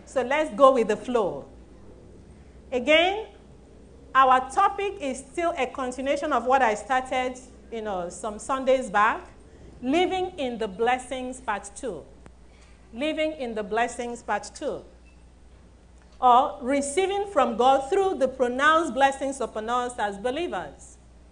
So let's go with the flow. Again, our topic is still a continuation of what I started, some Sundays back. Living in the Blessings, Part 2. Living in the Blessings, Part 2. Or receiving from God through the pronounced blessings upon us as believers.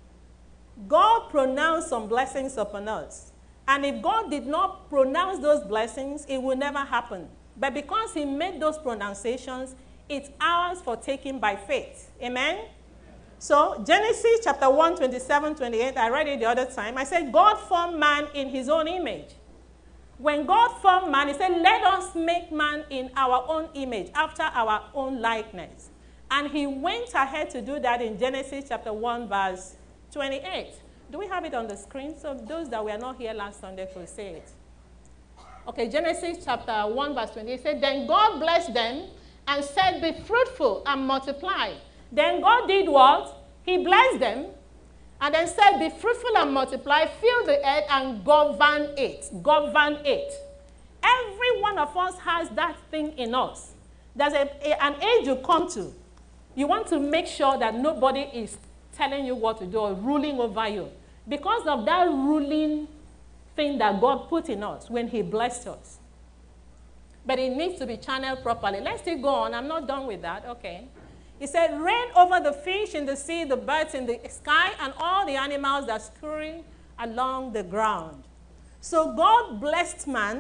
God pronounced some blessings upon us. And if God did not pronounce those blessings, it will never happen. But because he made those pronunciations, it's ours for taking by faith. Amen? So, Genesis chapter 1, 27, 28, I read it the other time. I said, God formed man in his own image. When God formed man, he said, let us make man in our own image, after our own likeness. And he went ahead to do that in Genesis chapter 1, verse 28. Do we have it on the screen? So those that were not here last Sunday could say it. Okay, Genesis chapter 1, verse 28 said, then God blessed them and said, be fruitful and multiply. Then God did what? He blessed them and then said, be fruitful and multiply, fill the earth and govern it. Govern it. Every one of us has that thing in us. There's an age you come to. You want to make sure that nobody is telling you what to do or ruling over you. Because of that ruling thing that God put in us when he blessed us. But it needs to be channeled properly. Let's still go on. I'm not done with that. Okay. He said, reign over the fish in the sea, the birds in the sky, and all the animals that scurry along the ground. So God blessed man.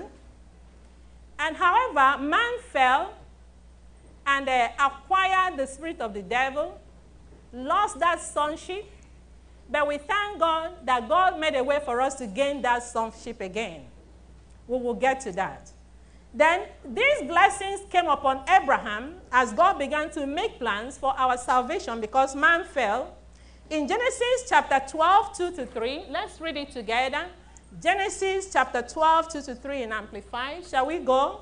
And however, man fell and acquired the spirit of the devil, lost that sonship. But we thank God that God made a way for us to gain that sonship again. We will get to that. Then these blessings came upon Abraham as God began to make plans for our salvation because man fell. In Genesis chapter 12, 2 to 3, let's read it together. Genesis chapter 12, 2 to 3 in Amplified. Shall we go?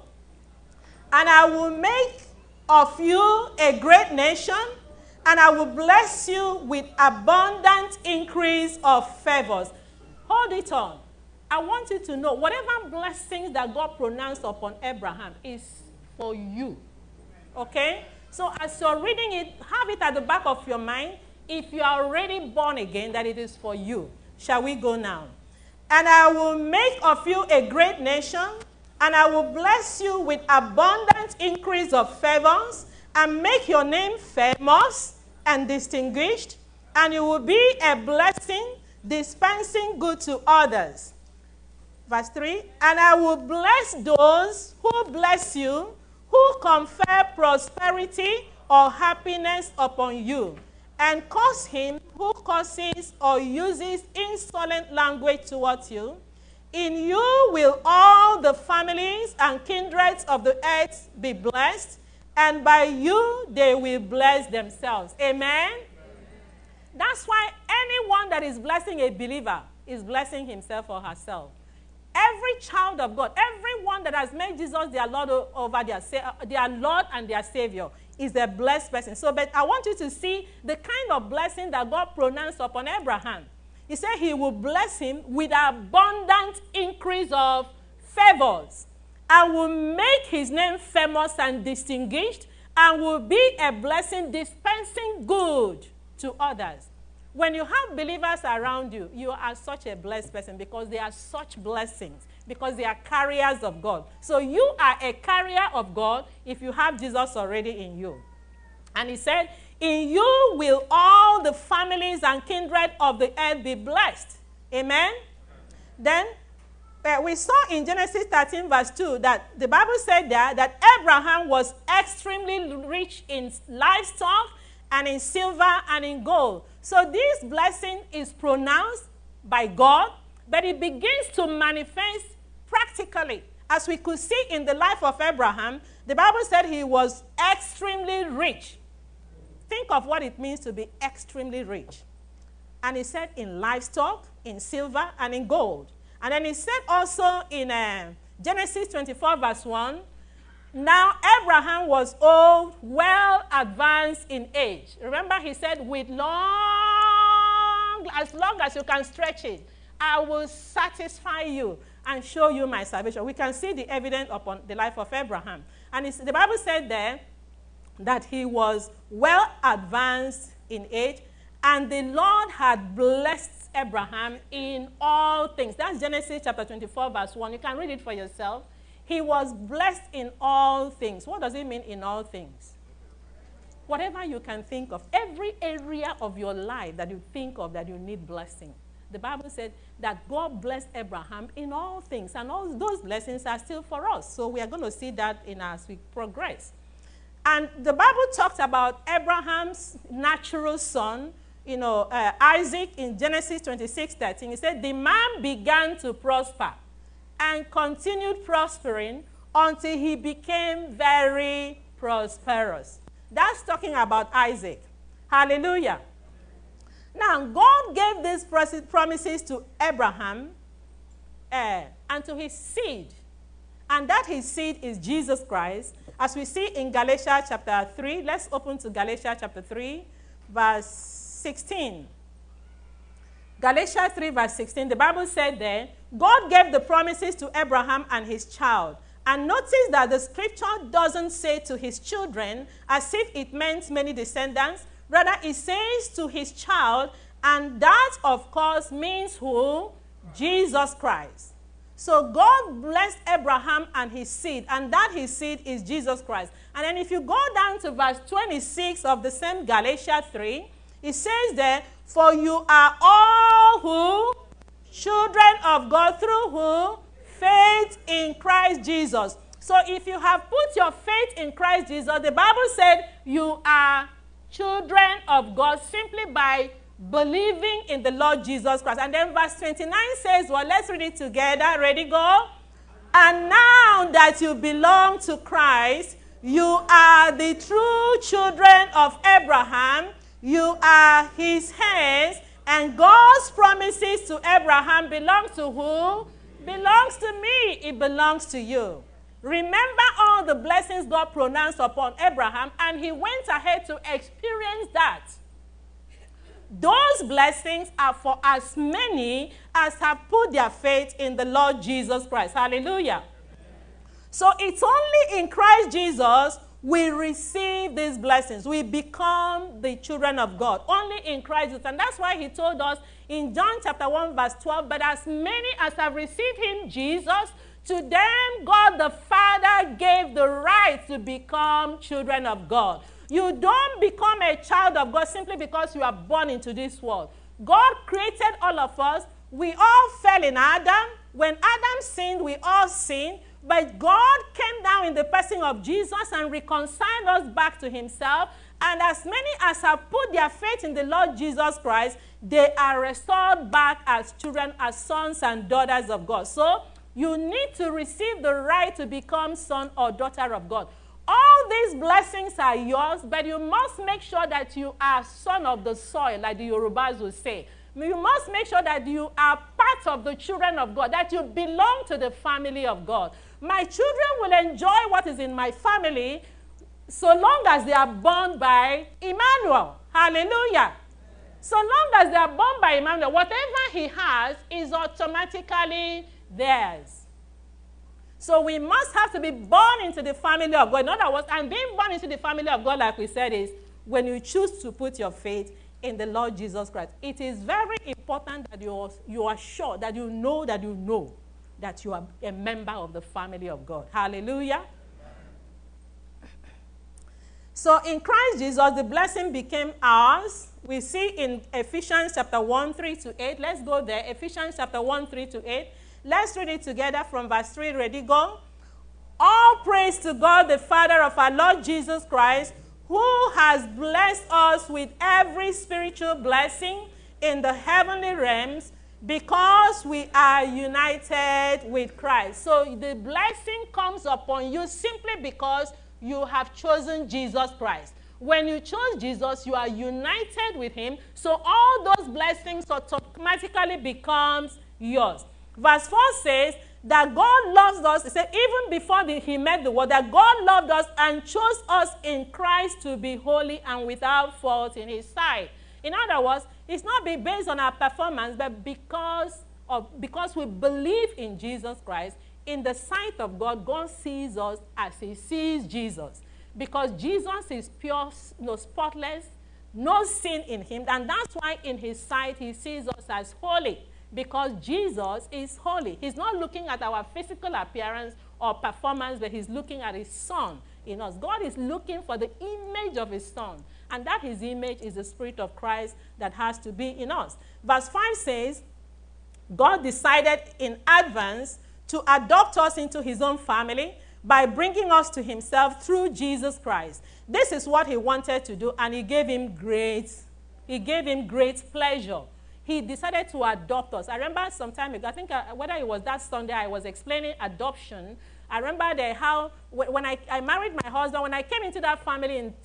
And I will make of you a great nation, and I will bless you with abundant increase of favors. Hold it on. I want you to know, whatever blessings that God pronounced upon Abraham is for you. Okay? So as you're reading it, have it at the back of your mind. If you are already born again, that it is for you. Shall we go now? And I will make of you a great nation, and I will bless you with abundant increase of favors, and make your name famous and distinguished, and you will be a blessing, dispensing good to others. Verse 3, and I will bless those who bless you, who confer prosperity or happiness upon you, and curse him who curses or uses insolent language towards you. In you will all the families and kindreds of the earth be blessed, and by you they will bless themselves. Amen? That's why anyone that is blessing a believer is blessing himself or herself. Every child of God, everyone that has made Jesus their Lord over their Lord and their Savior is a blessed person. So, but I want you to see the kind of blessing that God pronounced upon Abraham. He said he will bless him with abundant increase of favors, and will make his name famous and distinguished, and will be a blessing dispensing good to others. When you have believers around you, you are such a blessed person because they are such blessings, because they are carriers of God. So you are a carrier of God if you have Jesus already in you. And he said, in you will all the families and kindred of the earth be blessed. Amen? Then we saw in Genesis 13 verse 2 that the Bible said there that Abraham was extremely rich in livestock and in silver and in gold. So this blessing is pronounced by God, but it begins to manifest practically. As we could see in the life of Abraham, the Bible said he was extremely rich. Think of what it means to be extremely rich. And he said in livestock, in silver, and in gold. And then he said also in Genesis 24 verse 1, now Abraham was old, well advanced in age. Remember he said, as long as you can stretch it, I will satisfy you and show you my salvation. We can see the evidence upon the life of Abraham. And the Bible said there that he was well advanced in age, and the Lord had blessed Abraham in all things. That's Genesis chapter 24, verse 1. You can read it for yourself. He was blessed in all things. What does it mean, in all things? Whatever you can think of, every area of your life that you think of that you need blessing. The Bible said that God blessed Abraham in all things, and all those blessings are still for us. So we are going to see that as we progress. And the Bible talks about Abraham's natural son, Isaac, in Genesis 26:13. He said, the man began to prosper and continued prospering until he became very prosperous. That's talking about Isaac. Hallelujah. Now, God gave these promises to Abraham and to his seed. And that his seed is Jesus Christ. As we see in Galatians chapter 3, let's open to Galatians chapter 3, verse 16. Galatians 3, verse 16, the Bible said there, God gave the promises to Abraham and his child. And notice that the scripture doesn't say to his children as if it meant many descendants. Rather, it says to his child, and that, of course, means who? Jesus Christ. So God blessed Abraham and his seed, and that his seed is Jesus Christ. And then if you go down to verse 26 of the same Galatians 3, it says there, for you are all who? Children of God through who? Faith in Christ Jesus. So if you have put your faith in Christ Jesus, the Bible said you are children of God simply by believing in the Lord Jesus Christ. And then verse 29 says, well, let's read it together. Ready, go. And now that you belong to Christ, you are the true children of Abraham. You are his heirs. And God's promises to Abraham belong to who? Belongs to me. It belongs to you. Remember all the blessings God pronounced upon Abraham, and he went ahead to experience that. Those blessings are for as many as have put their faith in the Lord Jesus Christ. Hallelujah. So it's only in Christ Jesus we receive these blessings. We become the children of God. Only in Christ Jesus. And that's why he told us in John chapter 1 verse 12, but as many as have received him, Jesus, to them God the Father gave the right to become children of God. You don't become a child of God simply because you are born into this world. God created all of us. We all fell in Adam. When Adam sinned, we all sinned. But God came down in the person of Jesus and reconciled us back to himself. And as many as have put their faith in the Lord Jesus Christ, they are restored back as children, as sons and daughters of God. So you need to receive the right to become son or daughter of God. All these blessings are yours, but you must make sure that you are son of the soil, like the Yorubas will say. You must make sure that you are part of the children of God, that you belong to the family of God. My children will enjoy what is in my family so long as they are born by Emmanuel. Hallelujah. So long as they are born by Emmanuel, whatever he has is automatically theirs. So we must have to be born into the family of God. In other words, and being born into the family of God, like we said, is when you choose to put your faith in the Lord Jesus Christ. It is very important that you are sure, that you know that you are a member of the family of God. Hallelujah. So in Christ Jesus, the blessing became ours. We see in Ephesians chapter 1, 3 to 8. Let's go there. Ephesians chapter 1, 3 to 8. Let's read it together from verse 3. Ready, go. All praise to God, the Father of our Lord Jesus Christ, who has blessed us with every spiritual blessing in the heavenly realms because we are united with Christ. So the blessing comes upon you simply because you have chosen Jesus Christ. When you chose Jesus, you are united with him. So all those blessings automatically becomes yours. Verse 4 says that God loves us. He said even before he made the world, that God loved us and chose us in Christ to be holy and without fault in his sight. In other words, it's not based on our performance, but because we believe in Jesus Christ, in the sight of God, God sees us as he sees Jesus. Because Jesus is pure, spotless, no sin in him. And that's why in his sight he sees us as holy. Because Jesus is holy. He's not looking at our physical appearance or performance, but he's looking at his Son in us. God is looking for the image of his Son. And that his image is the Spirit of Christ that has to be in us. Verse 5 says, God decided in advance to adopt us into his own family by bringing us to himself through Jesus Christ. This is what he wanted to do, and he gave him great pleasure. He decided to adopt us. I remember some time ago, I think whether it was that Sunday, I was explaining adoption. I remember how when I married my husband, when I came into that family in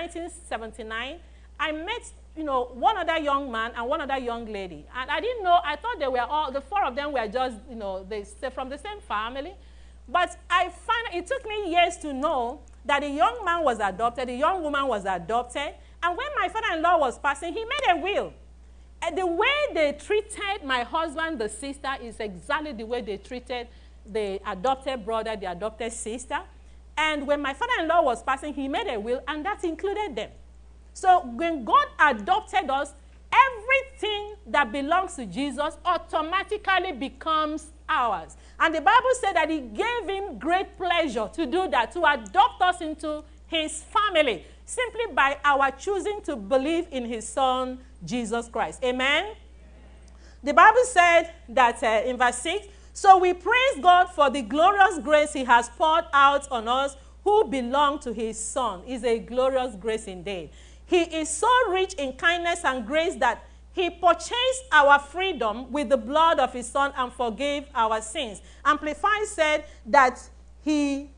1979, I met one other young man and one other young lady. And I didn't know, I thought they were all, the four of them were just, they're from the same family. But it took me years to know that the young man was adopted, the young woman was adopted. And when my father-in-law was passing, he made a will. And the way they treated my husband, the sister, is exactly the way they treated the adopted brother, the adopted sister. And when my father-in-law was passing, he made a will, and that included them. So when God adopted us, everything that belongs to Jesus automatically becomes ours. And the Bible said that he gave him great pleasure to do that, to adopt us into his family, simply by our choosing to believe in his Son, Jesus Christ. Amen? The Bible said that in verse 6, so we praise God for the glorious grace he has poured out on us who belong to his Son. It's a glorious grace indeed. He is so rich in kindness and grace that he purchased our freedom with the blood of his Son and forgave our sins. Amplified said that that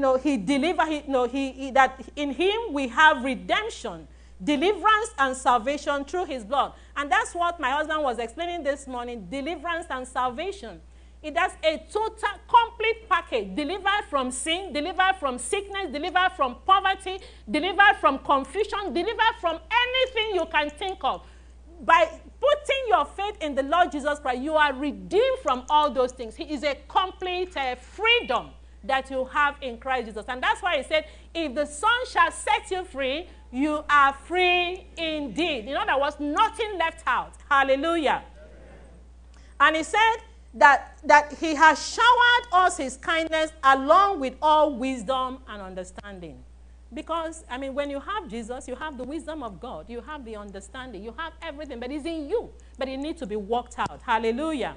in him we have redemption, deliverance and salvation through his blood. And that's what my husband was explaining this morning, deliverance and salvation. It has a total, complete package. Delivered from sin, delivered from sickness, delivered from poverty, delivered from confusion, delivered from anything you can think of. By putting your faith in the Lord Jesus Christ, you are redeemed from all those things. He is a complete freedom that you have in Christ Jesus. And that's why he said, if the Son shall set you free, you are free indeed. In other words, nothing left out. Hallelujah. And he said that he has showered us his kindness along with all wisdom and understanding. Because, when you have Jesus, you have the wisdom of God. You have the understanding. You have everything, but it's in you. But it needs to be worked out. Hallelujah.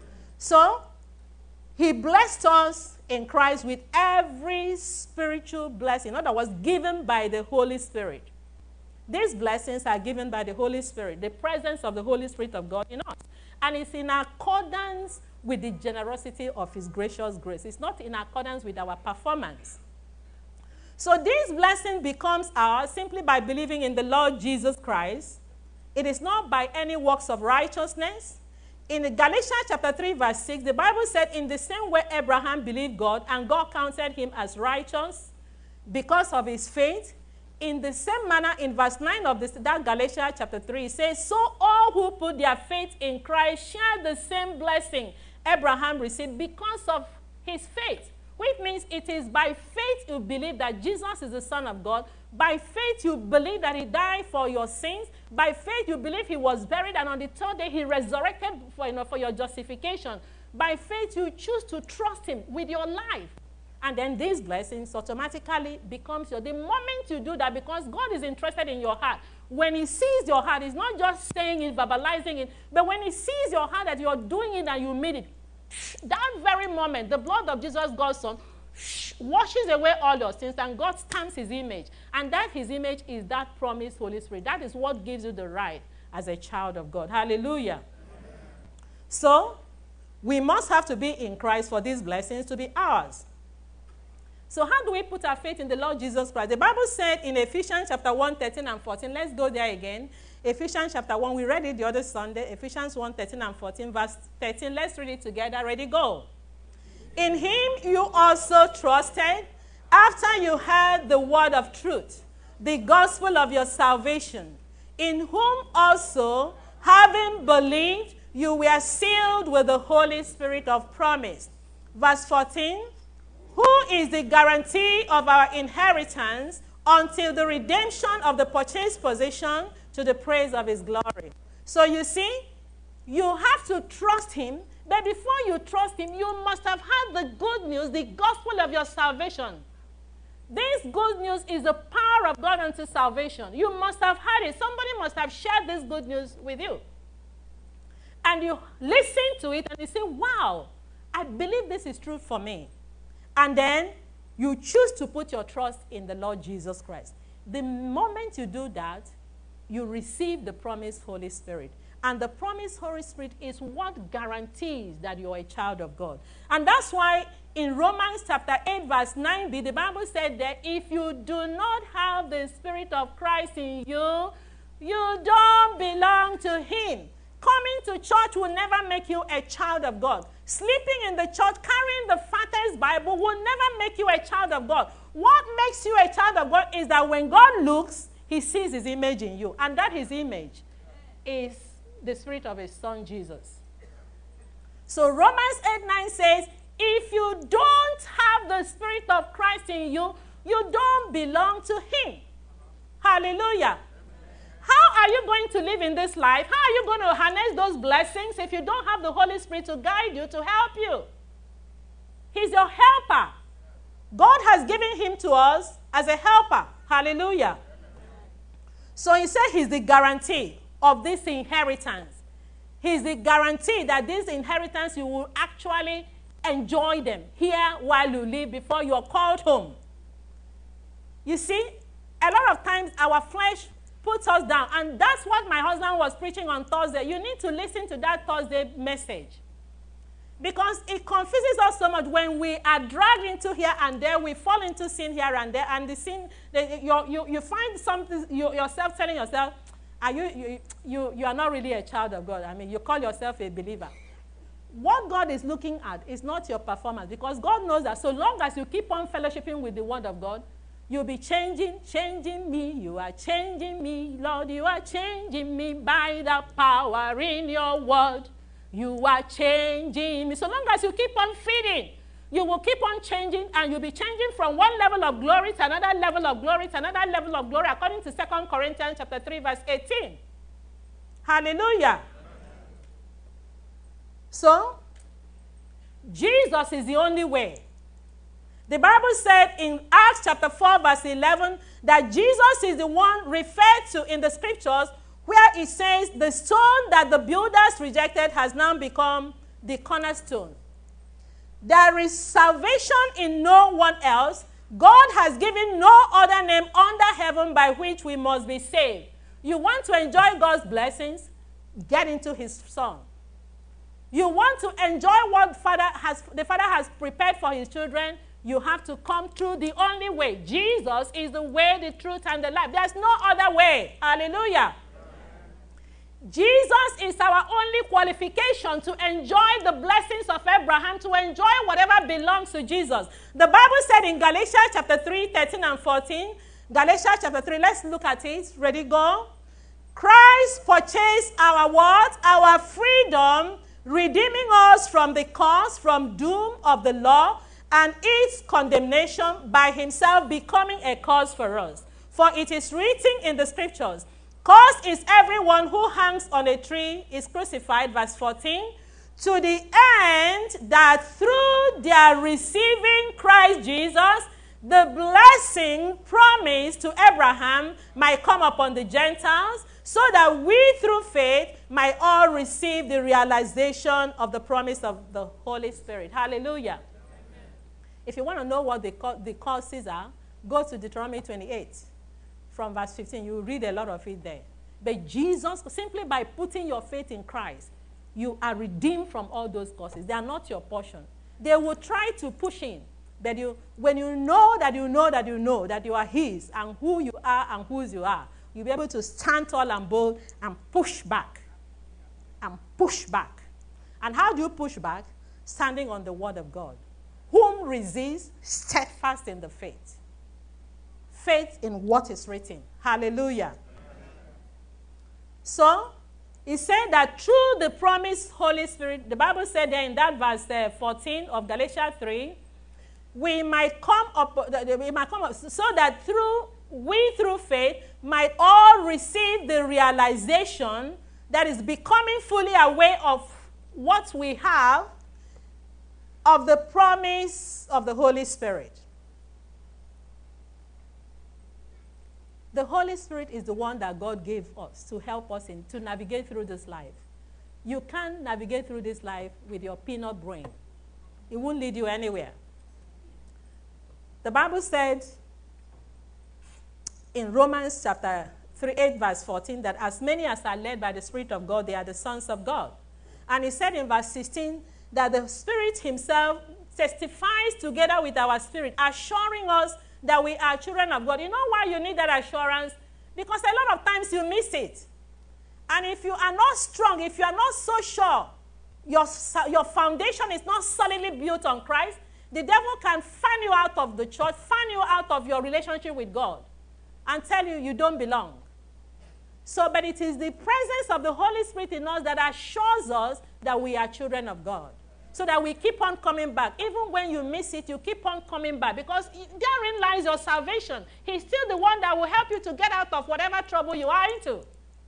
So, he blessed us in Christ with every spiritual blessing. In other words, given by the Holy Spirit. These blessings are given by the Holy Spirit, the presence of the Holy Spirit of God in us. And it's in accordance with the generosity of his gracious grace. It's not in accordance with our performance. So this blessing becomes ours simply by believing in the Lord Jesus Christ. It is not by any works of righteousness. In Galatians chapter 3, verse 6, the Bible said, in the same way Abraham believed God, and God counted him as righteous because of his faith. In the same manner, in verse 9 of that Galatians chapter 3, it says, so all who put their faith in Christ share the same blessing Abraham received because of his faith. Which means it is by faith you believe that Jesus is the Son of God. By faith you believe that he died for your sins. By faith you believe he was buried, and on the third day he resurrected for your justification. By faith you choose to trust him with your life. And then these blessings automatically becomes yours. The moment you do that, because God is interested in your heart, when he sees your heart, he's not just saying it, verbalizing it, but when he sees your heart that you're doing it and you mean it, that very moment, the blood of Jesus, God's Son, washes away all your sins, and God stamps his image. And that his image is that promised Holy Spirit. That is what gives you the right as a child of God. Hallelujah. So, we must have to be in Christ for these blessings to be ours. So how do we put our faith in the Lord Jesus Christ? The Bible said in Ephesians chapter 1, 13 and 14. Let's go there again. Ephesians chapter 1, we read it the other Sunday. Ephesians 1, 13 and 14, verse 13. Let's read it together. Ready, go. In him you also trusted, after you heard the word of truth, the gospel of your salvation, in whom also, having believed, you were sealed with the Holy Spirit of promise, Verse 14, who is the guarantee of our inheritance until the redemption of the purchased possession to the praise of his glory. So you see, you have to trust him, but before you trust him, you must have had the good news, the gospel of your salvation. This good news is the power of God unto salvation. You must have had it. Somebody must have shared this good news with you. And you listen to it and you say, wow, I believe this is true for me. And then you choose to put your trust in the Lord Jesus Christ. The moment you do that, you receive the promised Holy Spirit. And the promised Holy Spirit is what guarantees that you are a child of God. And that's why in Romans chapter 8, verse 9b, the Bible said that if you do not have the Spirit of Christ in you, you don't belong to him. Coming to church will never make you a child of God. Sleeping in the church, carrying the fattest Bible will never make you a child of God. What makes you a child of God is that when God looks, he sees his image in you. And that his image is the Spirit of his Son, Jesus. So Romans 8:9 says, if you don't have the Spirit of Christ in you, you don't belong to him. Hallelujah. How are you going to live in this life? How are you going to harness those blessings if you don't have the Holy Spirit to guide you, to help you? He's your helper. God has given him to us as a helper. Hallelujah. So he said he's the guarantee of this inheritance. He's the guarantee that this inheritance you will actually enjoy them here while you live before you are called home. You see, a lot of times our flesh puts us down. And that's what my husband was preaching on Thursday. You need to listen to that Thursday message. Because it confuses us so much when we are dragged into here and there. We fall into sin here and there. And the sin, you find something, yourself telling yourself, you are not really a child of God. I mean, you call yourself a believer. What God is looking at is not your performance. Because God knows that so long as you keep on fellowshipping with the Word of God, you'll be changing me. You are changing me, Lord. You are changing me by the power in your word. You are changing me. So long as you keep on feeding, you will keep on changing, and you'll be changing from one level of glory to another level of glory to another level of glory, according to 2 Corinthians chapter 3, verse 18. Hallelujah. So, Jesus is the only way. The Bible said in Acts chapter 4, verse 11, that Jesus is the one referred to in the scriptures where it says, the stone that the builders rejected has now become the cornerstone. There is salvation in no one else. God has given no other name under heaven by which we must be saved. You want to enjoy God's blessings? Get into his Son. You want to enjoy what the Father has prepared for his children? You have to come through the only way. Jesus is the way, the truth, and the life. There's no other way. Hallelujah. Jesus is our only qualification to enjoy the blessings of Abraham, to enjoy whatever belongs to Jesus. The Bible said in Galatians chapter 3, 13 and 14, Galatians chapter 3, let's look at it. Ready, go. Christ purchased our what? Our freedom, redeeming us from the curse, from doom of the law, and its condemnation by himself becoming a cause for us. For it is written in the scriptures, cursed is everyone who hangs on a tree, is crucified, verse 14, to the end that through their receiving Christ Jesus, the blessing promised to Abraham might come upon the Gentiles, so that we through faith might all receive the realization of the promise of the Holy Spirit. Hallelujah. If you want to know what the causes are, go to Deuteronomy 28 from verse 15. You will read a lot of it there. But Jesus, simply by putting your faith in Christ, you are redeemed from all those causes. They are not your portion. They will try to push in. But when you know that you are his and who you are and whose you are, you'll be able to stand tall and bold and push back. And push back. And how do you push back? Standing on the word of God. Whom resist, steadfast in the faith. Faith in what is written. Hallelujah. So, He said that through the promised Holy Spirit, the Bible said there in that verse 14 of Galatians 3, we might come up so that through faith might all receive the realization that is becoming fully aware of what we have of the promise of the Holy Spirit. The Holy Spirit is the one that God gave us to help us to navigate through this life. You can't navigate through this life with your peanut brain. It won't lead you anywhere. The Bible said in Romans chapter 8, verse 14, that as many as are led by the Spirit of God, they are the sons of God. And he said in verse 16 that the Spirit himself testifies together with our spirit, assuring us that we are children of God. You know why you need that assurance? Because a lot of times you miss it. And if you are not strong, if you are not so sure, your foundation is not solidly built on Christ, the devil can fan you out of the church, fan you out of your relationship with God, and tell you you don't belong. So, but it is the presence of the Holy Spirit in us that assures us that we are children of God. So that we keep on coming back. Even when you miss it, you keep on coming back. Because therein lies your salvation. He's still the one that will help you to get out of whatever trouble you are into.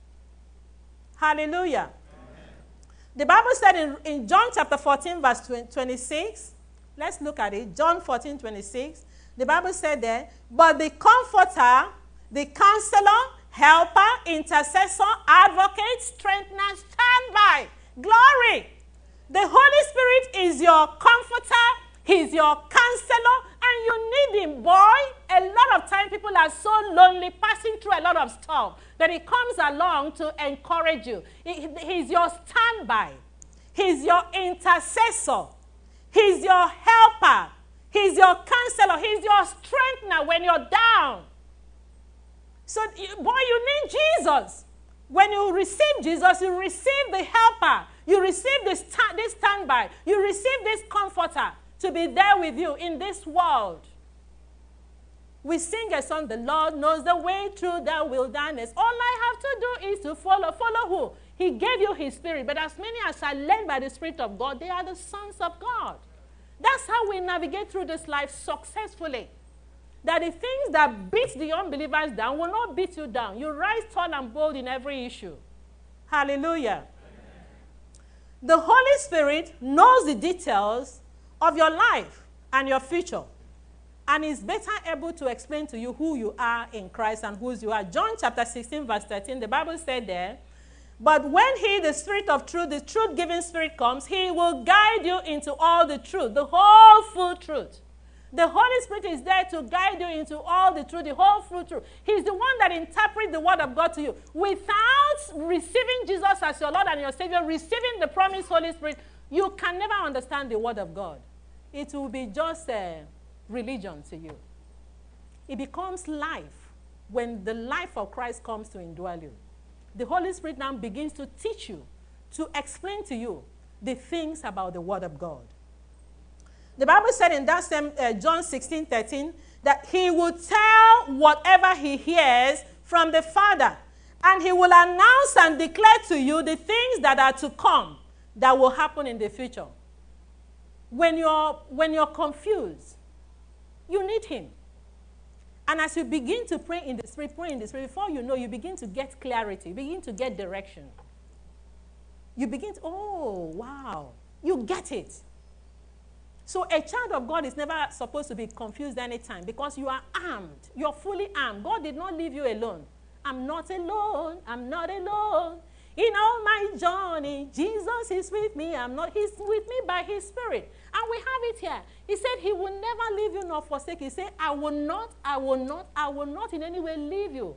Hallelujah. Amen. The Bible said in John chapter 14, verse 26, let's look at it. John 14, 26. The Bible said there, but the Comforter, the Counselor, Helper, Intercessor, Advocate, Strengthener, stand by. Glory. The Holy Spirit is your comforter, he's your counselor, and you need him, boy. A lot of time people are so lonely, passing through a lot of stuff, that he comes along to encourage you. He's your standby. He's your intercessor. He's your helper. He's your counselor. He's your strengthener when you're down. So, boy, you need Jesus. When you receive Jesus, you receive the helper. You receive this standby. You receive this comforter to be there with you in this world. We sing a song, the Lord knows the way through the wilderness. All I have to do is to follow. Follow who? He gave you his spirit. But as many as are led by the Spirit of God, they are the sons of God. That's how we navigate through this life successfully. That the things that beat the unbelievers down will not beat you down. You rise tall and bold in every issue. Hallelujah. The Holy Spirit knows the details of your life and your future, and is better able to explain to you who you are in Christ and whose you are. John chapter 16, verse 13, the Bible said there, but when he, the Spirit of truth, the truth-giving Spirit comes, he will guide you into all the truth, the whole full truth. The Holy Spirit is there to guide you into all the truth, the whole full truth. He's the one that interprets the word of God to you. Without receiving Jesus as your Lord and your Savior, receiving the promised Holy Spirit, you can never understand the word of God. It will be just a religion to you. It becomes life when the life of Christ comes to indwell you. The Holy Spirit now begins to teach you, to explain to you the things about the word of God. The Bible said in that same John 16, 13, that he will tell whatever he hears from the Father, and he will announce and declare to you the things that are to come, that will happen in the future. When you're confused, you need him. And as you begin to pray in the Spirit, before you know, you begin to get clarity, you begin to get direction. You begin to, oh, wow, you get it. So a child of God is never supposed to be confused anytime, because you are armed. You're fully armed. God did not leave you alone. I'm not alone. I'm not alone. In all my journey, Jesus is with me. He's with me by his Spirit. And we have it here. He said he will never leave you nor forsake you. He said, I will not in any way leave you.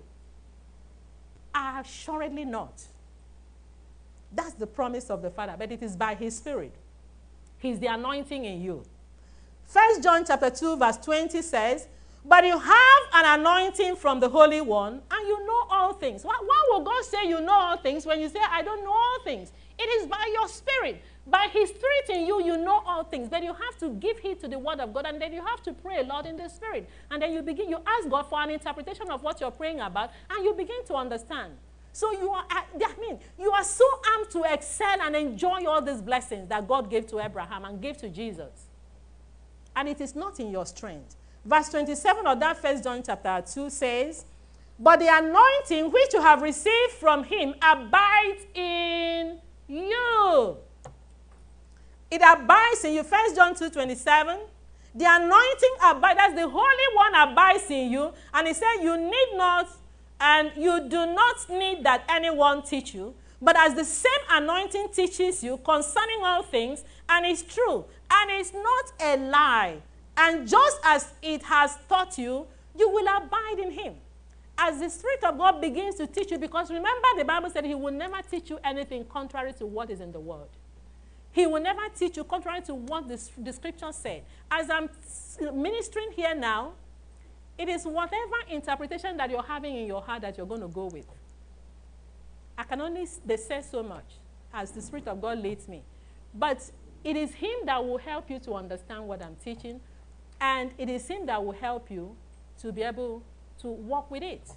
Assuredly not. That's the promise of the Father, but it is by his Spirit. He's the anointing in you. 1 John chapter 2, verse 20 says, but you have an anointing from the Holy One, and you know all things. Why will God say you know all things when you say, I don't know all things? It is by your Spirit. By his Spirit in you, you know all things. But you have to give heed to the word of God, and then you have to pray a lot in the Spirit. And then you ask God for an interpretation of what you're praying about, and you begin to understand. So you are so armed to excel and enjoy all these blessings that God gave to Abraham and gave to Jesus. And it is not in your strength. Verse 27 of that 1 John chapter 2 says, but the anointing which you have received from him abides in you. It abides in you. 1 John 2:27. The anointing abides, that's the Holy One abides in you. And he said you need not, and you do not need that anyone teach you. But as the same anointing teaches you concerning all things, and is true, and is not a lie, and just as it has taught you, you will abide in him. As the Spirit of God begins to teach you, because remember the Bible said he will never teach you anything contrary to what is in the Word. He will never teach you contrary to what the Scripture said. As I'm ministering here now, it is whatever interpretation that you're having in your heart that you're going to go with. I can only say so much as the Spirit of God leads me. But it is him that will help you to understand what I'm teaching, and it is him that will help you to be able to walk with it.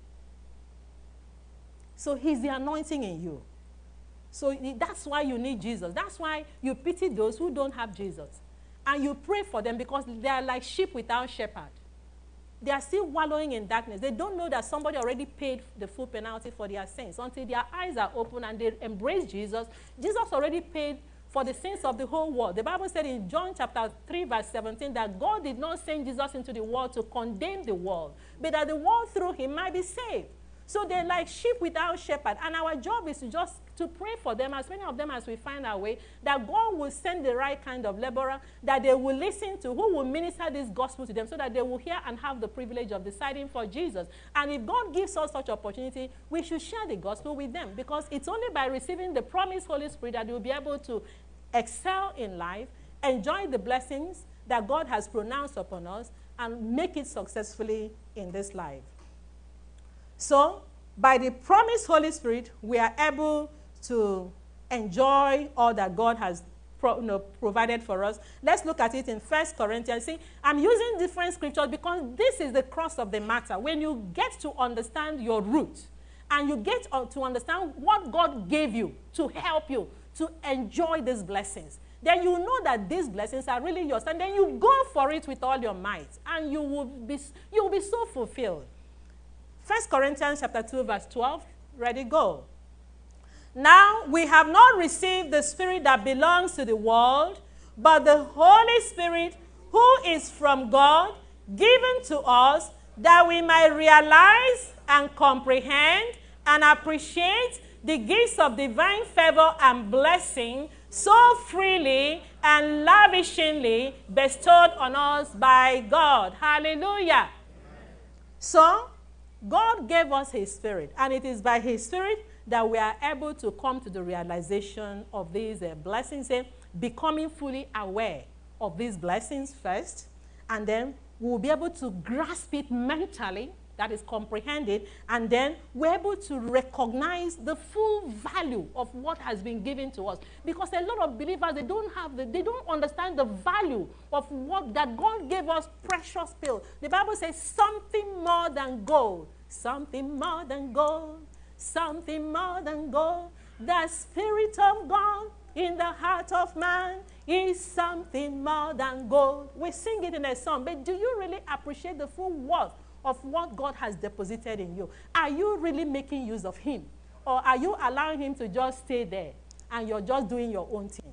So he's the anointing in you. So that's why you need Jesus. That's why you pity those who don't have Jesus. And you pray for them because they are like sheep without shepherd. They are still wallowing in darkness. They don't know that somebody already paid the full penalty for their sins. Until their eyes are open and they embrace Jesus, Jesus already paid for the sins of the whole world. The Bible said in John chapter 3, verse 17, that God did not send Jesus into the world to condemn the world, but that the world through him might be saved. So they're like sheep without shepherd. And our job is to pray for them, as many of them as we find our way, that God will send the right kind of laborer, that they will listen to, who will minister this gospel to them, so that they will hear and have the privilege of deciding for Jesus. And if God gives us such opportunity, we should share the gospel with them, because it's only by receiving the promised Holy Spirit that we'll be able to excel in life, enjoy the blessings that God has pronounced upon us, and make it successfully in this life. So, by the promised Holy Spirit, we are able to enjoy all that God has provided for us. Let's look at it in 1 Corinthians. See, I'm using different scriptures because this is the crux of the matter. When you get to understand your root, and you get to understand what God gave you to help you to enjoy these blessings, then you know that these blessings are really yours. And then you go for it with all your might, and you will be so fulfilled. 1 Corinthians chapter 2, verse 12. Ready, go. Now we have not received the Spirit that belongs to the world, but the Holy Spirit who is from God, given to us that we might realize and comprehend and appreciate the gifts of divine favor and blessing so freely and lavishly bestowed on us by God. Hallelujah. So, God gave us his Spirit, and it is by his Spirit that we are able to come to the realization of these blessings, becoming fully aware of these blessings first, and then we'll be able to grasp it mentally, that is comprehended, and then we're able to recognize the full value of what has been given to us. Because a lot of believers, they don't understand the value of what that God gave us, precious pill. The Bible says something more than gold, something more than gold, something more than gold. The Spirit of God in the heart of man is something more than gold. We sing it in a song, but do you really appreciate the full worth of what God has deposited in you? Are you really making use of him? Or are you allowing him to just stay there and you're just doing your own thing?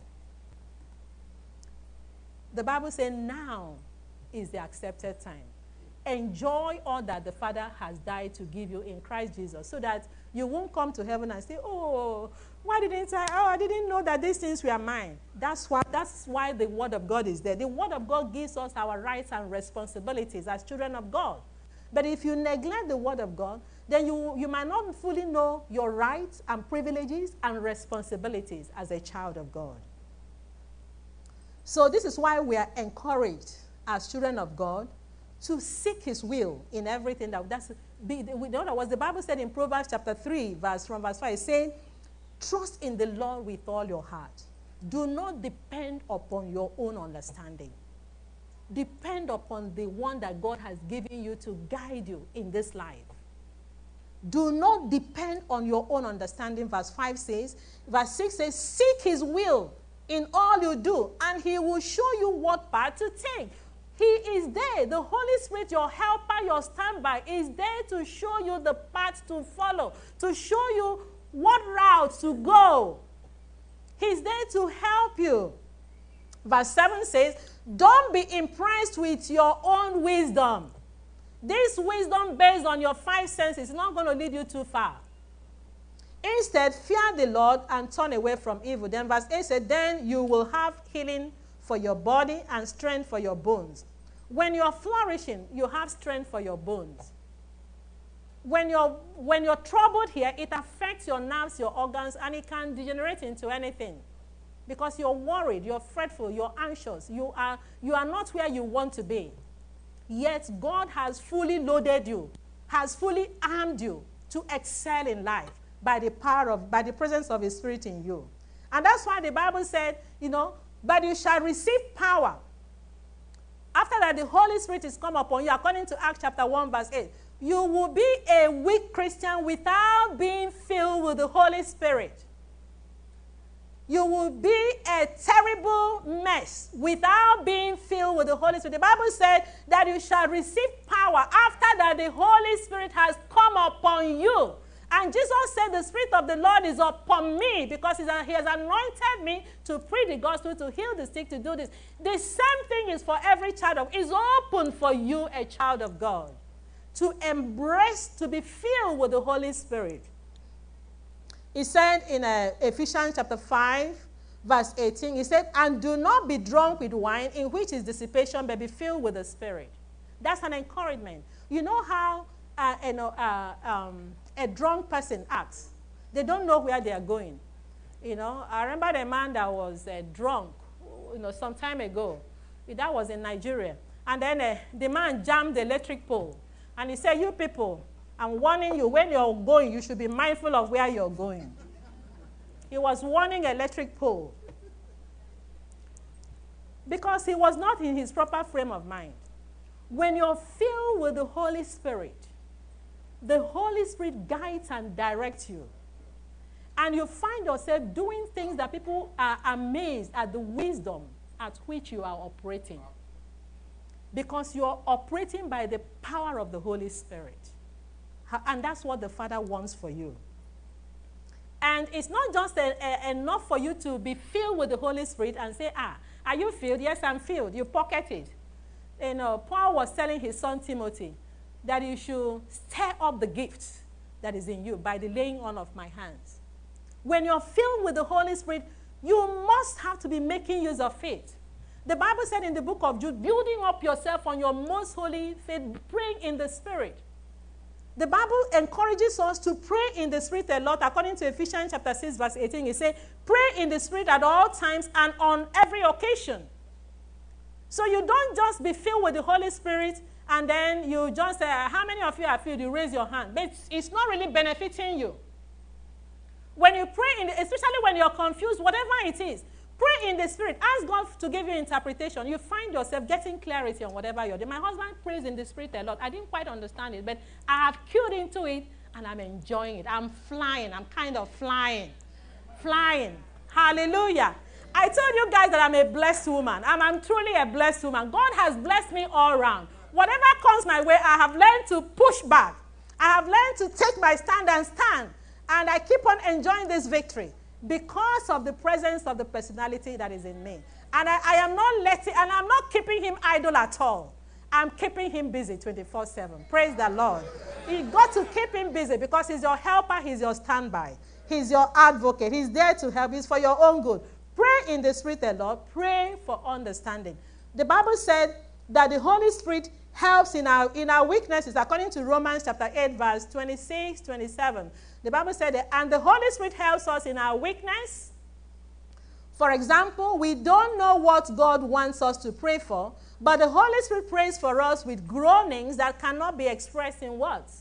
The Bible says now is the accepted time. Enjoy all that the Father has died to give you in Christ Jesus, so that you won't come to heaven and say, oh, why didn't I didn't know that these things were mine. That's why the Word of God is there. The Word of God gives us our rights and responsibilities as children of God. But if you neglect the Word of God, then you might not fully know your rights and privileges and responsibilities as a child of God. So this is why we are encouraged as children of God to seek his will in everything. In other words, the Bible said in Proverbs chapter 3, from verse 5, it says, trust in the Lord with all your heart. Do not depend upon your own understanding. Depend upon the one that God has given you to guide you in this life. Do not depend on your own understanding, verse 5 says. Verse 6 says, seek his will in all you do, and he will show you what path to take. He is there. The Holy Spirit, your helper, your standby, is there to show you the path to follow, to show you what route to go. He's there to help you. Verse 7 says, don't be impressed with your own wisdom. This wisdom based on your 5 senses is not going to lead you too far. Instead, fear the Lord and turn away from evil. Then verse 8 said, then you will have healing for your body and strength for your bones. When you're flourishing, you have strength for your bones. When you're troubled here, it affects your nerves, your organs, and it can degenerate into anything. Because you're worried, you're fretful, you're anxious. You are not where you want to be. Yet God has fully loaded you, has fully armed you to excel in life by the presence of his Spirit in you. And that's why the Bible said, but you shall receive power. After that, the Holy Spirit is come upon you, according to Acts chapter 1, verse 8. You will be a weak Christian without being filled with the Holy Spirit. You will be a terrible mess without being filled with the Holy Spirit. The Bible said that you shall receive power after that the Holy Spirit has come upon you. And Jesus said, the Spirit of the Lord is upon me because he has anointed me to preach the gospel, to heal the sick, to do this. The same thing is for every child of God. It's open for you, a child of God, to embrace, to be filled with the Holy Spirit. He said in Ephesians chapter 5, verse 18, he said, and do not be drunk with wine, in which is dissipation, but be filled with the Spirit. That's an encouragement. You know how a drunk person acts? They don't know where they are going. I remember the man that was drunk, some time ago. That was in Nigeria. And then the man jammed the electric pole. And he said, you people, I'm warning you, when you're going, you should be mindful of where you're going. He was warning electric pole. Because he was not in his proper frame of mind. When you're filled with the Holy Spirit guides and directs you. And you find yourself doing things that people are amazed at the wisdom at which you are operating. Because you're operating by the power of the Holy Spirit. And that's what the Father wants for you. And it's not just enough for you to be filled with the Holy Spirit and say, are you filled? Yes, I'm filled. You pocket it. Paul was telling his son Timothy that you should stir up the gift that is in you by the laying on of my hands. When you're filled with the Holy Spirit, you must have to be making use of faith. The Bible said in the book of Jude, building up yourself on your most holy faith, praying in the Spirit. The Bible encourages us to pray in the Spirit a lot. According to Ephesians chapter 6, verse 18, it says, pray in the Spirit at all times and on every occasion. So you don't just be filled with the Holy Spirit and then you just say, how many of you are filled? You raise your hand. But it's not really benefiting you. When you pray, especially when you're confused, whatever it is, pray in the Spirit. Ask God to give you interpretation. You find yourself getting clarity on whatever you're doing. My husband prays in the Spirit a lot. I didn't quite understand it, but I have cued into it, and I'm enjoying it. I'm flying. I'm kind of flying. Flying. Hallelujah. I told you guys that I'm a blessed woman. I'm truly a blessed woman. God has blessed me all around. Whatever comes my way, I have learned to push back. I have learned to take my stand and stand. And I keep on enjoying this victory because of the presence of the personality that is in me. And I am not letting, and I'm not keeping him idle at all. I'm keeping him busy 24/7. Praise the Lord. You got to keep him busy because he's your helper, he's your standby. He's your advocate. He's there to help. He's for your own good. Pray in the Spirit a lot. Pray for understanding. The Bible said that the Holy Spirit helps in our weaknesses, according to Romans chapter 8, verse 26, 27. The Bible said that, and the Holy Spirit helps us in our weakness. For example, we don't know what God wants us to pray for, but the Holy Spirit prays for us with groanings that cannot be expressed in words.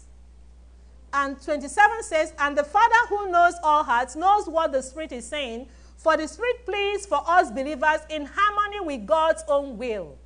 And 27 says, and the Father who knows all hearts knows what the Spirit is saying, for the Spirit pleads for us believers in harmony with God's own will.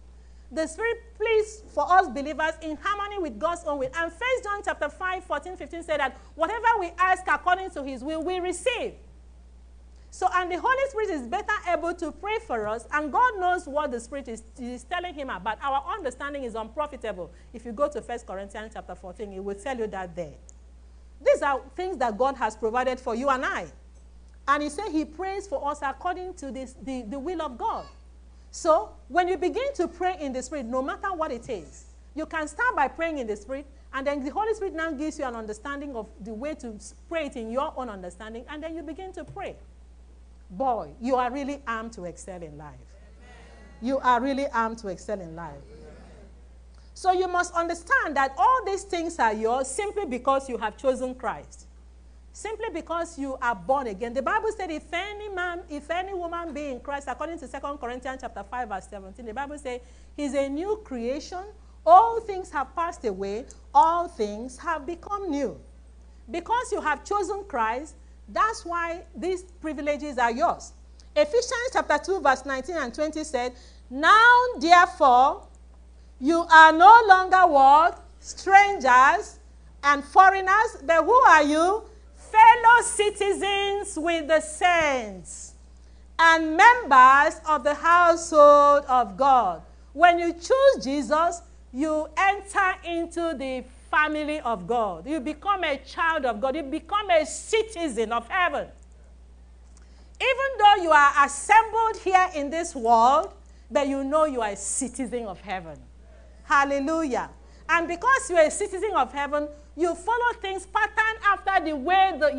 the Spirit pleads for us believers in harmony with God's own will. And 1 John chapter 5, 14, 15 said that whatever we ask according to his will, we receive. So, and the Holy Spirit is better able to pray for us, and God knows what the Spirit is telling him about. Our understanding is unprofitable. If you go to 1 Corinthians chapter 14, it will tell you that there. These are things that God has provided for you and I. And he said he prays for us according to the will of God. So, when you begin to pray in the Spirit, no matter what it is, you can start by praying in the Spirit, and then the Holy Spirit now gives you an understanding of the way to pray it in your own understanding, and then you begin to pray. Boy, you are really armed to excel in life. You are really armed to excel in life. So you must understand that all these things are yours simply because you have chosen Christ. Simply because you are born again. The Bible said if any woman be in Christ, according to 2 Corinthians chapter 5, verse 17, the Bible says he's a new creation. All things have passed away. All things have become new. Because you have chosen Christ, that's why these privileges are yours. Ephesians chapter 2, verse 19 and 20 said, now, therefore, you are no longer what? Strangers and foreigners. But who are you? Fellow citizens with the saints and members of the household of God. When you choose Jesus, you enter into the family of God. You become a child of God. You become a citizen of heaven. Even though you are assembled here in this world, but you know you are a citizen of heaven. Hallelujah. And because you are a citizen of heaven, you follow things pattern after the way that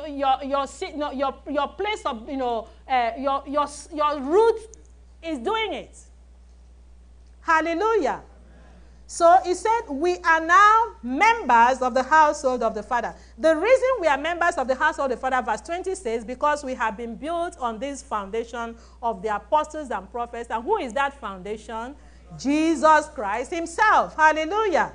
your place of, your root is doing it. Hallelujah. So he said, we are now members of the household of the Father. The reason we are members of the household of the Father, verse 20 says, because we have been built on this foundation of the apostles and prophets. And who is that foundation? Jesus Christ himself. Hallelujah.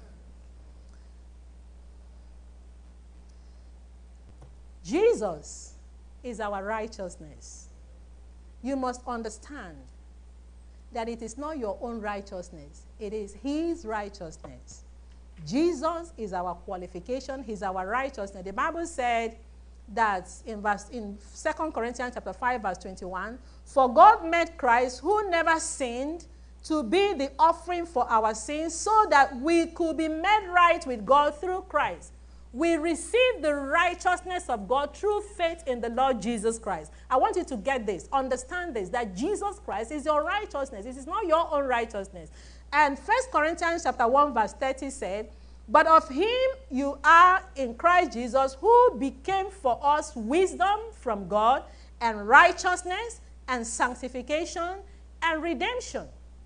Jesus is our righteousness. You must understand that it is not your own righteousness. It is his righteousness. Jesus is our qualification. He's our righteousness. The Bible said that in 2 Corinthians chapter 5, verse 21, for God made Christ, who never sinned, to be the offering for our sins, so that we could be made right with God through Christ. We receive the righteousness of God through faith in the Lord Jesus Christ. I want you to get this, understand this, that Jesus Christ is your righteousness. It is not your own righteousness. And 1 Corinthians chapter 1, verse 30 said, but of him you are in Christ Jesus, who became for us wisdom from God, and righteousness, and sanctification, and redemption.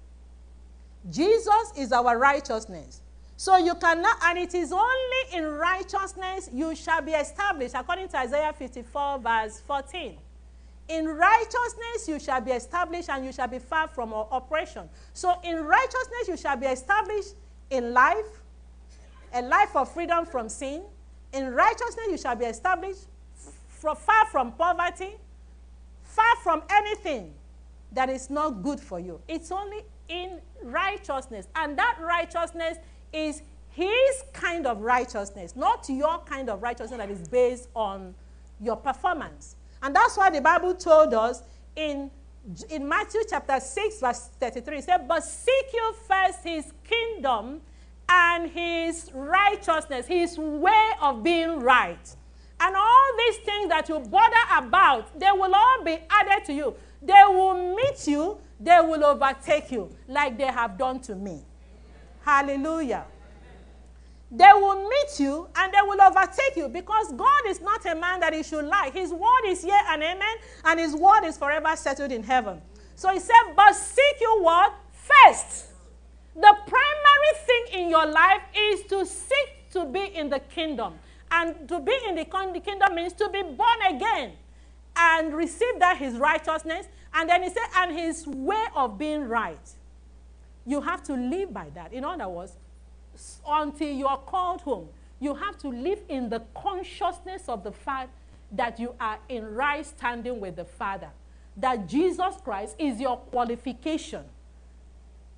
Jesus is our righteousness. So you cannot, and it is only in righteousness you shall be established, according to Isaiah 54, verse 14. In righteousness you shall be established, and you shall be far from oppression. So in righteousness you shall be established in life, a life of freedom from sin. In righteousness you shall be established far from poverty, far from anything that is not good for you. It's only in righteousness, and that righteousness is his kind of righteousness, not your kind of righteousness that is based on your performance. And that's why the Bible told us in Matthew chapter 6, verse 33, it said, but seek you first his kingdom and his righteousness, his way of being right. And all these things that you bother about, they will all be added to you. They will meet you, they will overtake you, like they have done to me. Hallelujah. They will meet you and they will overtake you, because God is not a man that he should lie. His word is yea and amen, and his word is forever settled in heaven. So he said, but seek you what? First. The primary thing in your life is to seek to be in the kingdom. And to be in the kingdom means to be born again and receive that his righteousness. And then he said, and his way of being right. You have to live by that. In other words, until you are called home, you have to live in the consciousness of the fact that you are in right standing with the Father. That Jesus Christ is your qualification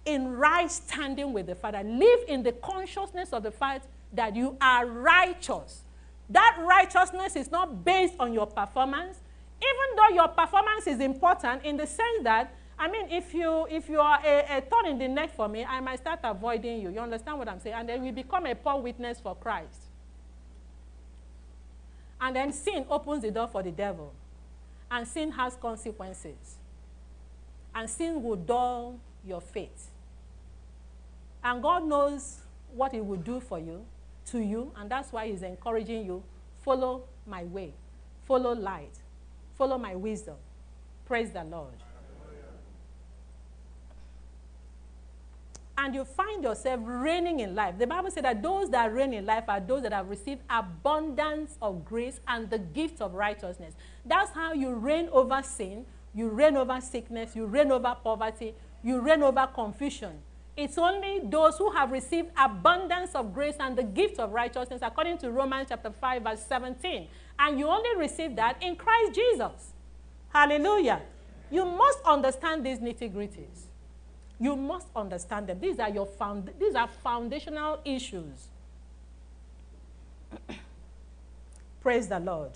in right standing with the Father. Live in the consciousness of the fact that you are righteous. That righteousness is not based on your performance, even though your performance is important in the sense that, I mean, if you are a thorn in the neck for me, I might start avoiding you. You understand what I'm saying? And then we become a poor witness for Christ. And then sin opens the door for the devil. And sin has consequences. And sin will dull your faith. And God knows what He will do for you, to you, and that's why He's encouraging you, follow my way, follow light, follow my wisdom. Praise the Lord. And you find yourself reigning in life. The Bible said that those that reign in life are those that have received abundance of grace and the gift of righteousness. That's how you reign over sin, you reign over sickness, you reign over poverty, you reign over confusion. It's only those who have received abundance of grace and the gift of righteousness, according to Romans chapter 5, verse 17. And you only receive that in Christ Jesus. Hallelujah. You must understand these nitty-gritties. You must understand them. These are foundational issues. Praise the Lord.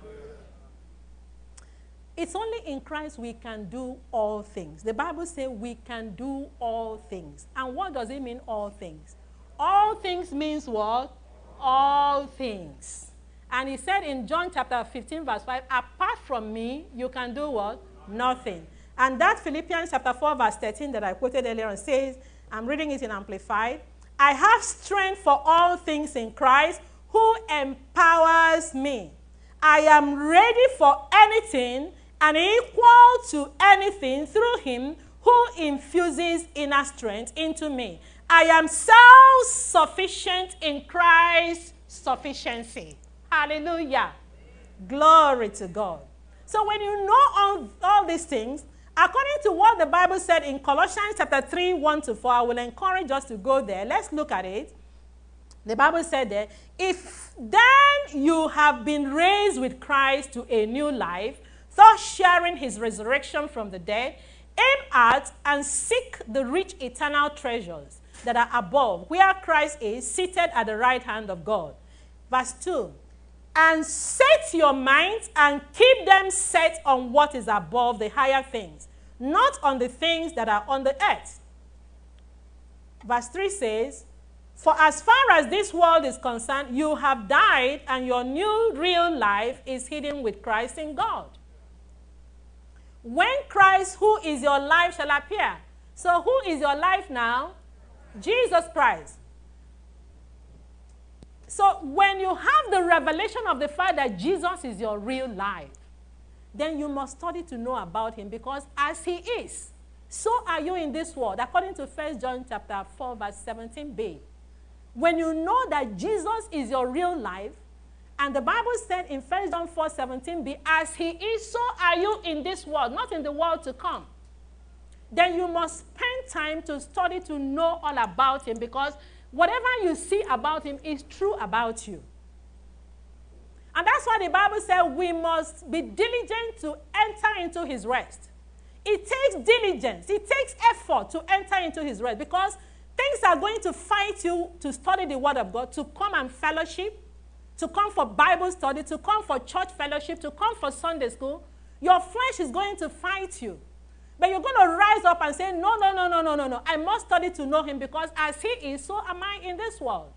It's only in Christ we can do all things. The Bible says we can do all things. And what does it mean, all things? All things means what? All things. And He said in John chapter 15, verse 5, apart from me, you can do what? Nothing. And that Philippians chapter 4, verse 13 that I quoted earlier on says, I'm reading it in Amplified, I have strength for all things in Christ who empowers me. I am ready for anything and equal to anything through Him who infuses inner strength into me. I am self-sufficient in Christ's sufficiency. Hallelujah. Glory to God. So when you know all these things, according to what the Bible said in Colossians chapter 3, 1-4, I will encourage us to go there. Let's look at it. The Bible said there, if then you have been raised with Christ to a new life, thus sharing His resurrection from the dead, aim at and seek the rich eternal treasures that are above, where Christ is seated at the right hand of God. Verse 2, and set your minds and keep them set on what is above, the higher things, not on the things that are on the earth. Verse 3 says, for as far as this world is concerned, you have died, and your new real life is hidden with Christ in God. When Christ, who is your life, shall appear. So who is your life now? Jesus Christ. So when you have the revelation of the fact that Jesus is your real life, then you must study to know about Him, because as He is, so are you in this world, according to 1 John chapter 4, verse 17b. When you know that Jesus is your real life, and the Bible said in 1 John 4, 17b, as He is, so are you in this world, not in the world to come. Then you must spend time to study to know all about Him, because whatever you see about Him is true about you. And that's why the Bible said we must be diligent to enter into His rest. It takes diligence, it takes effort to enter into His rest, because things are going to fight you to study the Word of God, to come and fellowship, to come for Bible study, to come for church fellowship, to come for Sunday school. Your flesh is going to fight you. But you're going to rise up and say, no. I must study to know Him, because as He is, so am I in this world.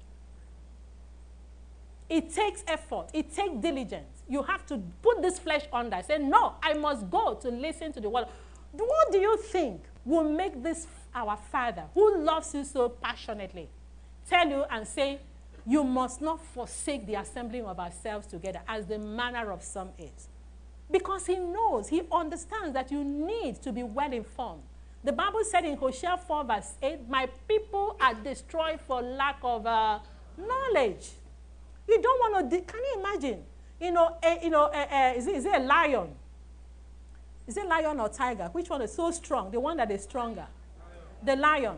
It takes effort. It takes diligence. You have to put this flesh under. Say, no, I must go to listen to the Word. What do you think will make this our Father, who loves you so passionately, tell you and say, you must not forsake the assembling of ourselves together, as the manner of some is? Because He knows, He understands that you need to be well informed. The Bible said in Hosea 4, verse 8, my people are destroyed for lack of knowledge. You don't want to, can you imagine? Is it a lion? Is it lion or tiger? Which one is so strong? The one that is stronger. The lion.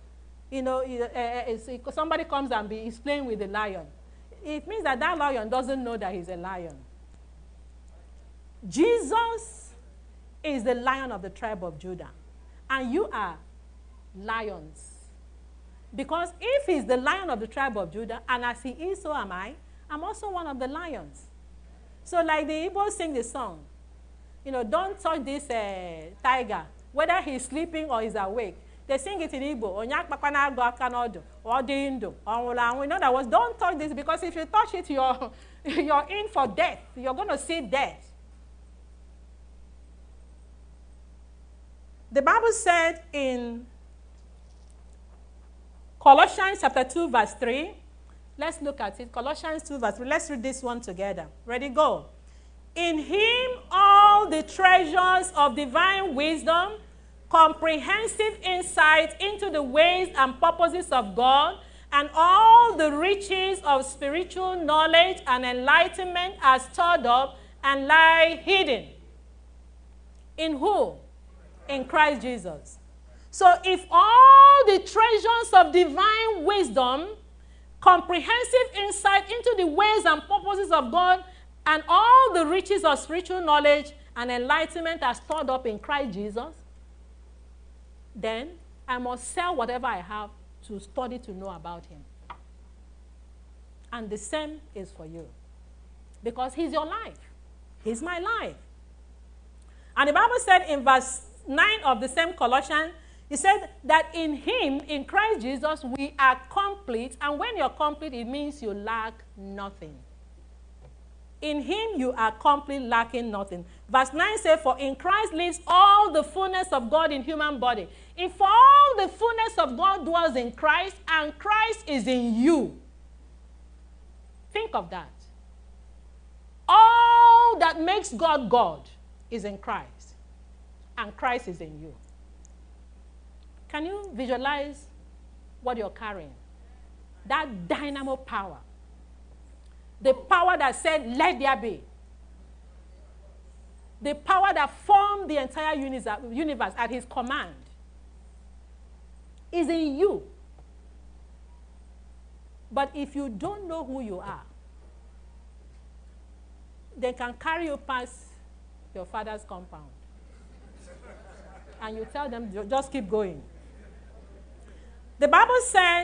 Somebody comes and is playing with the lion. It means that lion doesn't know that he's a lion. Jesus is the Lion of the tribe of Judah. And you are lions. Because if he's the lion of the tribe of Judah, and as he is, so am I, I'm also one of the lions. So like the Igbos sing the song, you know, don't touch this tiger, whether he's sleeping or he's awake. They sing it in Igbo. In other words, don't touch this, because if you touch it, you're in for death. You're going to see death. The Bible said in Colossians chapter 2, verse 3. Let's look at it. Colossians 2, verse 3. Let's read this one together. Ready, go. In him all the treasures of divine wisdom, comprehensive insight into the ways and purposes of God, and all the riches of spiritual knowledge and enlightenment are stored up and lie hidden. In who? In Christ Jesus. So if all the treasures of divine wisdom, comprehensive insight into the ways and purposes of God, and all the riches of spiritual knowledge and enlightenment are stored up in Christ Jesus, then I must sell whatever I have to study to know about him. And the same is for you. Because he's your life. He's my life. And the Bible said in verse 9 of the same Colossians, he said that in him, in Christ Jesus, we are complete. And when you're complete, it means you lack nothing. In him you are complete, lacking nothing. Verse 9 says, for in Christ lives all the fullness of God in human body. If all the fullness of God dwells in Christ, and Christ is in you, think of that. All that makes God God is in Christ, and Christ is in you. Can you visualize what you're carrying? That dynamo power. The power that said, let there be. The power that formed the entire universe at his command is in you. But if you don't know who you are, they can carry you past your father's compound. And you tell them, just keep going. The Bible said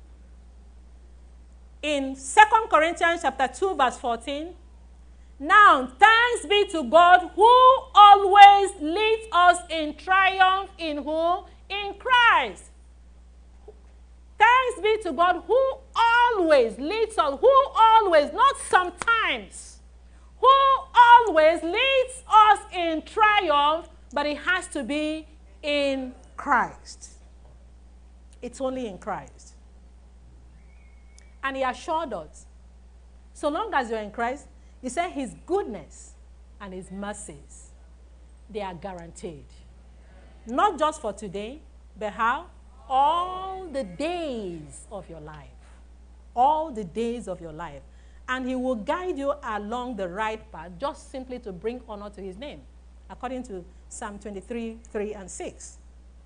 in 2 Corinthians chapter 2, verse 14, now thanks be to God who always leads us in triumph in who? In Christ. Thanks be to God who always leads us, who always, not sometimes, who always leads us in triumph, but it has to be in Christ. It's only in Christ. And he assured us, so long as you're in Christ, he said his goodness and his mercies, they are guaranteed. Not just for today, but how? All the days of your life. All the days of your life. And he will guide you along the right path, just simply to bring honor to his name, according to Psalm 23, 3 and 6.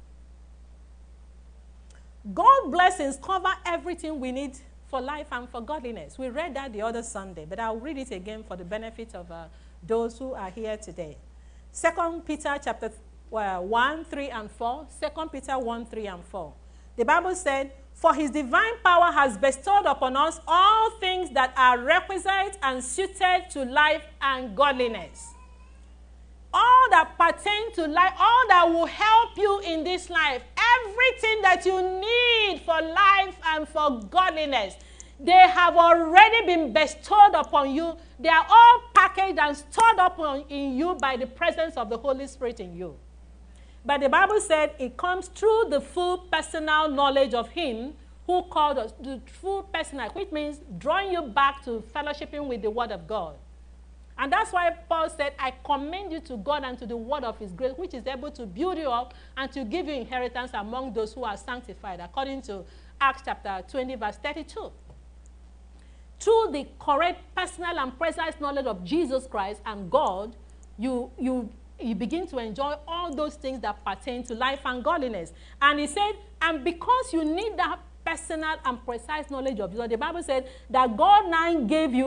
God's blessings cover everything we need for life and for godliness. We read that the other Sunday, but I'll read it again for the benefit of those who are here today. 2 Peter chapter 1, 3 and 4. 2 Peter 1, 3 and 4. The Bible said, for his divine power has bestowed upon us all things that are requisite and suited to life and godliness. All that pertain to life, all that will help you in this life, everything that you need for life and for godliness, they have already been bestowed upon you. They are all packaged and stored up in you by the presence of the Holy Spirit in you. But the Bible said it comes through the full personal knowledge of him who called us, the full personal, which means drawing you back to fellowshipping with the Word of God. And that's why Paul said, I commend you to God and to the word of his grace, which is able to build you up and to give you inheritance among those who are sanctified, according to Acts chapter 20, verse 32. Through the correct personal and precise knowledge of Jesus Christ and God, you begin to enjoy all those things that pertain to life and godliness. And he said, and because you need that personal and precise knowledge of Jesus, the Bible said that God now gave you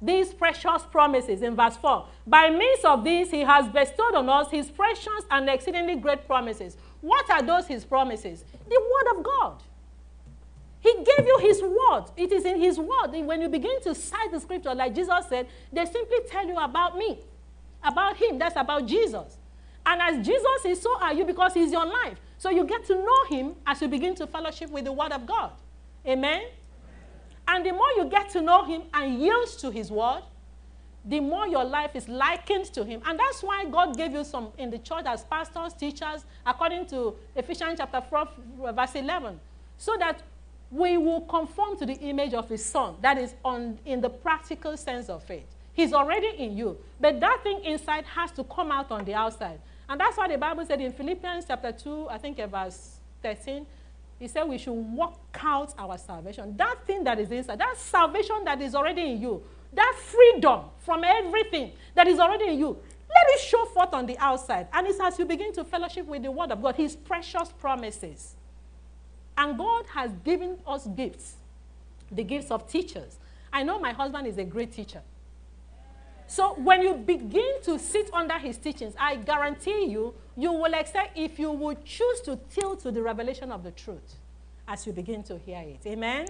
these precious promises in verse 4. By means of these, he has bestowed on us his precious and exceedingly great promises. What are those his promises? The word of God. He gave you his word. It is in his word. When you begin to cite the scripture, like Jesus said, they simply tell you about me, about him. That's about Jesus. And as Jesus is, so are you, because he's your life. So you get to know him as you begin to fellowship with the word of God. Amen? And the more you get to know him and yield to his word, the more your life is likened to him. And that's why God gave you some in the church as pastors, teachers, according to Ephesians chapter 4, verse 11, so that we will conform to the image of his son. That is in the practical sense of faith. He's already in you. But that thing inside has to come out on the outside. And that's why the Bible said in Philippians chapter 2, I think verse 13, he said we should work out our salvation. That thing that is inside, that salvation that is already in you, that freedom from everything that is already in you, let it show forth on the outside. And it's as you begin to fellowship with the word of God, his precious promises. And God has given us gifts, the gifts of teachers. I know my husband is a great teacher. So when you begin to sit under his teachings, I guarantee you, you will excel if you would choose to tilt to the revelation of the truth as you begin to hear it. Amen?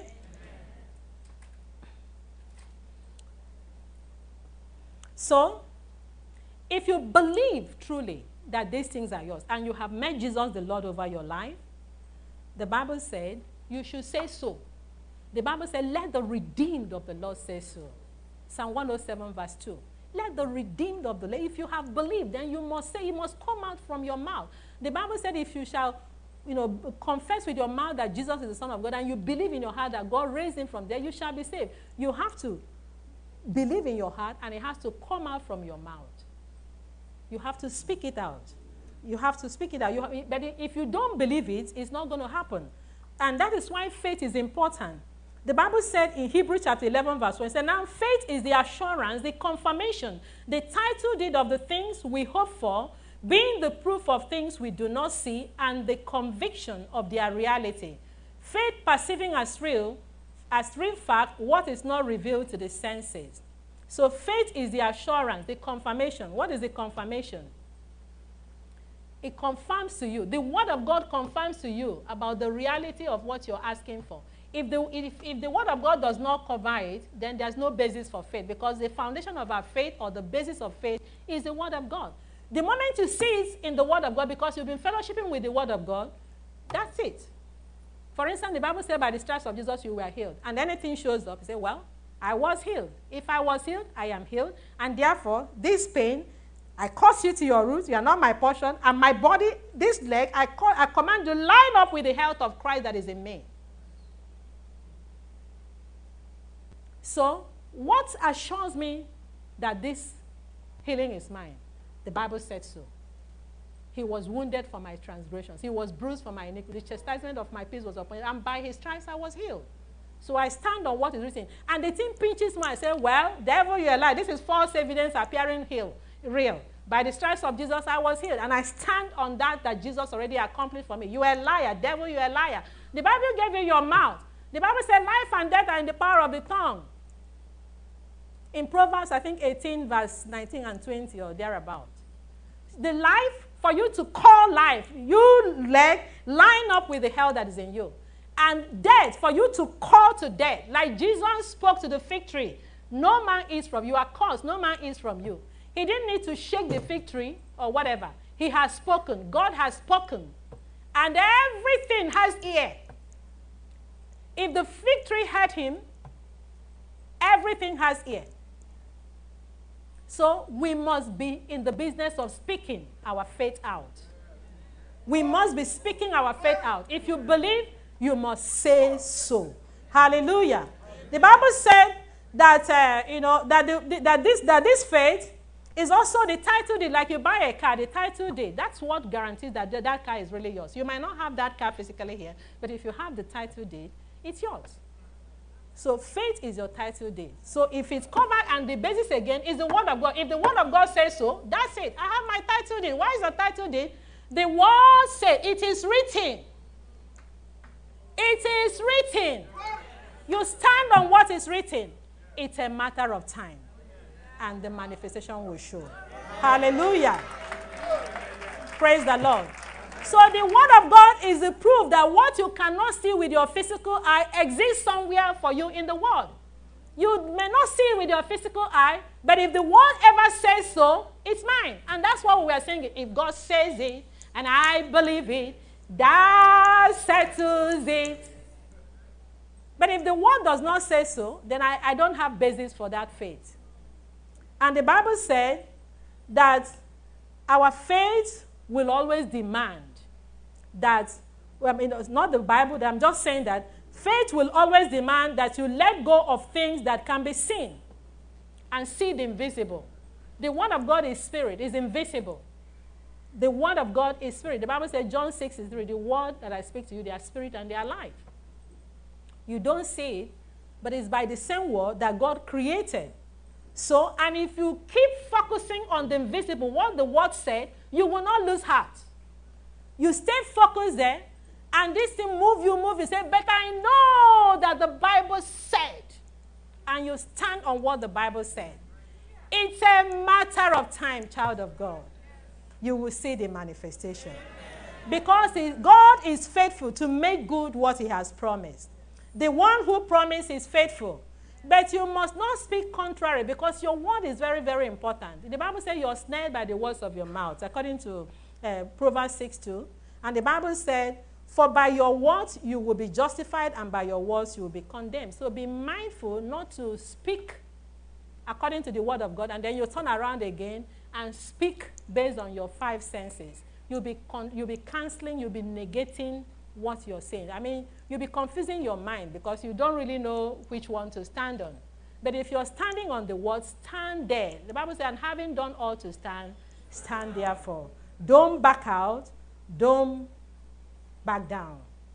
So, if you believe truly that these things are yours and you have met Jesus the Lord over your life, the Bible said you should say so. The Bible said, let the redeemed of the Lord say so. Psalm 107 verse 2. Let the redeemed of the Lord, if you have believed, then you must say, it must come out from your mouth. The Bible said if you shall, confess with your mouth that Jesus is the Son of God and you believe in your heart that God raised him from there, you shall be saved. You have to believe in your heart and it has to come out from your mouth. You have to speak it out. You have to speak it out. But if you don't believe it, it's not going to happen. And that is why faith is important. The Bible said in Hebrews chapter 11 verse 1, it said, now faith is the assurance, the confirmation, the title deed of the things we hope for, being the proof of things we do not see, and the conviction of their reality. Faith perceiving as real fact what is not revealed to the senses. So faith is the assurance, the confirmation. What is the confirmation? It confirms to you. The word of God confirms to you about the reality of what you're asking for. If the word of God does not cover it, then there's no basis for faith, because the foundation of our faith or the basis of faith is the word of God. The moment you see it in the word of God, because you've been fellowshipping with the word of God, that's it. For instance, the Bible said by the stripes of Jesus you were healed. And anything shows up, you say, well, I was healed. If I was healed, I am healed. And therefore, this pain, I curse you to your roots. You are not my portion. And my body, this leg, I command you line up with the health of Christ that is in me. So, what assures me that this healing is mine? The Bible said so. He was wounded for my transgressions. He was bruised for my iniquity. The chastisement of my peace was upon him. And by his stripes I was healed. So I stand on what is written. And the thing pinches me. I say, well, devil, you're a lie. This is false evidence appearing real. By the stripes of Jesus, I was healed. And I stand on that Jesus already accomplished for me. You are a liar. Devil, you are a liar. The Bible gave you your mouth. The Bible said life and death are in the power of the tongue. In Proverbs, I think 18, verse 19 and 20 or thereabout. The life, for you to call life, you line up with the health that is in you. And death, for you to call to death. Like Jesus spoke to the fig tree. No man is from you. You are cursed. No man is from you. He didn't need to shake the fig tree or whatever. He has spoken. God has spoken. And everything has ear. If the fig tree heard him, everything has ear. So we must be in the business of speaking our faith out. We must be speaking our faith out. If you believe, you must say so. Hallelujah. The Bible said that that this faith is also the title deed. Like you buy a car, the title deed. That's what guarantees that that car is really yours. You might not have that car physically here, but if you have the title deed, it's yours. So faith is your title deed. So if it's covered and the basis again is the word of God. If the word of God says so, that's it. I have my title deed. Why is the title deed? The word said, it is written. It is written. You stand on what is written. It's a matter of time. And the manifestation will show. Hallelujah. Praise the Lord. So the word of God is the proof that what you cannot see with your physical eye exists somewhere for you in the world. You may not see it with your physical eye, but if the word ever says so, it's mine. And that's what we are saying. If God says it, and I believe it, that settles it. But if the word does not say so, then I don't have basis for that faith. And the Bible said that our faith will always demand that, well, I mean, it's not the Bible, that I'm just saying that faith will always demand that you let go of things that can be seen and see the invisible. The word of God is spirit, is invisible. The word of God is spirit. The Bible says, John 6:3, the word that I speak to you, they are spirit and they are life. You don't see it, but it's by the same word that God created. So, and if you keep focusing on the invisible, what the word said, you will not lose heart. You stay focused there, and this thing move, you say, but I know that the Bible said, and you stand on what the Bible said. It's a matter of time, child of God. You will see the manifestation. Because God is faithful to make good what he has promised. The one who promised is faithful. But you must not speak contrary, because your word is very, very important. The Bible says you're snared by the words of your mouth, according to Proverbs 6:2. And the Bible said, for by your words you will be justified, and by your words you will be condemned. So be mindful not to speak according to the word of God, and then you turn around again and speak based on your five senses. You'll be canceling, you'll be negating what you're saying. I mean, you'll be confusing your mind because you don't really know which one to stand on. But if you're standing on the word, stand there. The Bible says, and having done all to stand, stand therefore. Don't back out. Don't back down.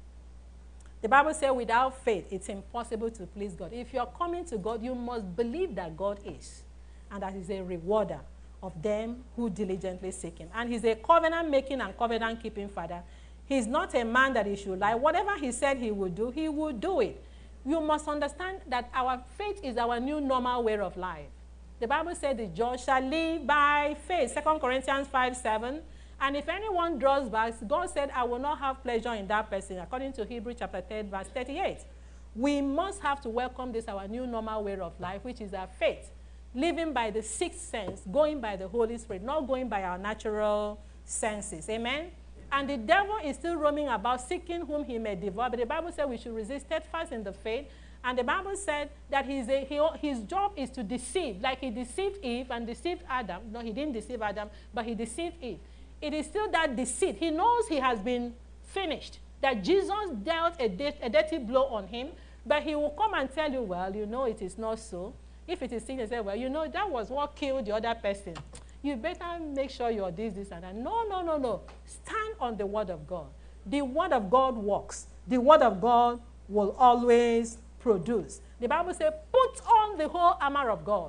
The Bible says without faith, it's impossible to please God. If you're coming to God, you must believe that God is, and that he's a rewarder of them who diligently seek him. And he's a covenant-making and covenant-keeping Father. He's not a man that he should lie. Whatever he said he would do it. You must understand that our faith is our new normal way of life. The Bible said the just shall live by faith. 2 Corinthians 5:7. And if anyone draws back, God said, I will not have pleasure in that person, according to Hebrews chapter 10, verse 38. We must have to welcome this, our new normal way of life, which is our faith. Living by the sixth sense, going by the Holy Spirit, not going by our natural senses. Amen? And the devil is still roaming about, seeking whom he may devour. But the Bible said we should resist steadfast in the faith. And the Bible said that his job is to deceive. Like he deceived Eve and deceived Adam. No, he didn't deceive Adam, but he deceived Eve. It is still that deceit. He knows he has been finished. That Jesus dealt a dirty blow on him. But he will come and tell you, well, you know it is not so. If it is sin, he say, well, you know that was what killed the other person. You better make sure you're this, and that. No. Stand on the word of God. The word of God works. The word of God will always produce. The Bible says, put on the whole armor of God,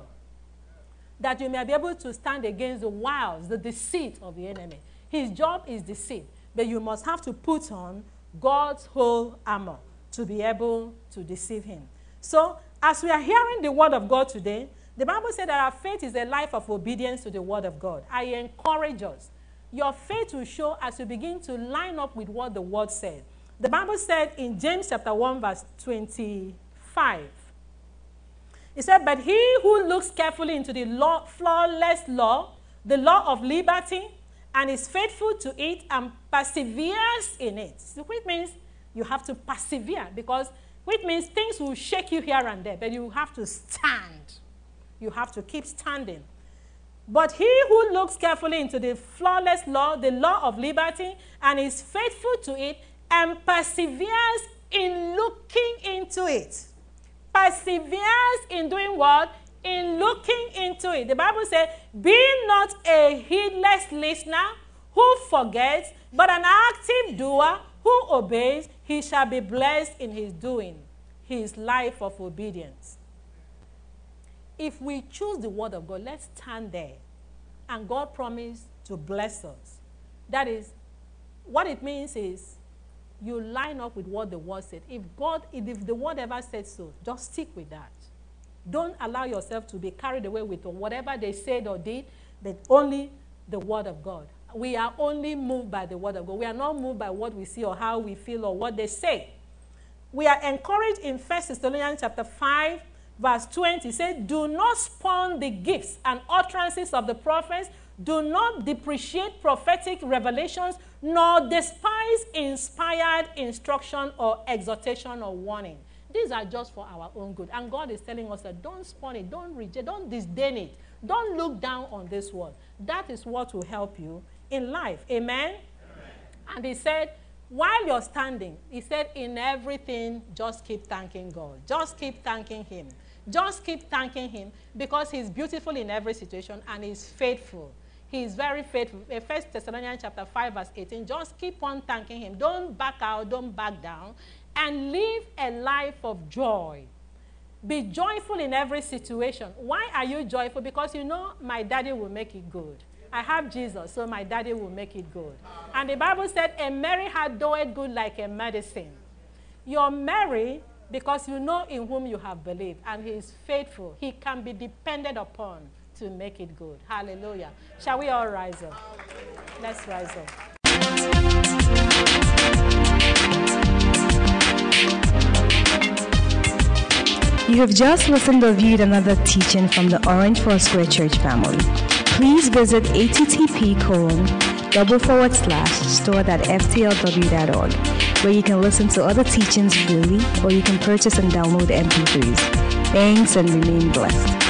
that you may be able to stand against the wiles, the deceit of the enemy. His job is deceit, but you must have to put on God's whole armor to be able to deceive him. So, as we are hearing the word of God today, the Bible said that our faith is a life of obedience to the word of God. I encourage us. Your faith will show as you begin to line up with what the word said. The Bible said in James chapter 1, verse 25, it said, but he who looks carefully into the flawless law, the law of liberty, and is faithful to it and perseveres in it. So which means you have to persevere, which means things will shake you here and there, but you have to stand. You have to keep standing. But he who looks carefully into the flawless law, the law of liberty, and is faithful to it and perseveres in looking into it. Perseveres in doing what? In looking into it. The Bible says, be not a heedless listener who forgets, but an active doer who obeys. He shall be blessed in his doing, his life of obedience. If we choose the word of God, let's stand there. And God promised to bless us. That is, what it means is, you line up with what the word said. If the word ever said so, just stick with that. Don't allow yourself to be carried away with whatever they said or did, but only the word of God. We are only moved by the word of God. We are not moved by what we see or how we feel or what they say. We are encouraged in 1 Thessalonians chapter 5, verse 20. It says, do not spurn the gifts and utterances of the prophets. Do not depreciate prophetic revelations, nor despise inspired instruction or exhortation or warning. These are just for our own good. And God is telling us that don't spurn it, don't reject, don't disdain it. Don't look down on this word. That is what will help you in life. Amen? Amen. And he said, while you're standing, he said, in everything, just keep thanking God. Just keep thanking him. Just keep thanking him because he's beautiful in every situation and he's faithful. He is very faithful. 1 Thessalonians chapter 5, verse 18, just keep on thanking him. Don't back out, don't back down, and live a life of joy. Be joyful in every situation. Why are you joyful? Because you know my daddy will make it good. I have Jesus, so my daddy will make it good. And the Bible said, a merry heart doeth good like a medicine. You're merry because you know in whom you have believed, and he is faithful. He can be depended upon to make it good. Hallelujah. Shall we all rise up? Let's rise up. You have just listened or viewed another teaching from the Orange Foursquare Church family. Please visit http://store.ftlw.org, where you can listen to other teachings freely, or you can purchase and download MP3s. Thanks and remain blessed.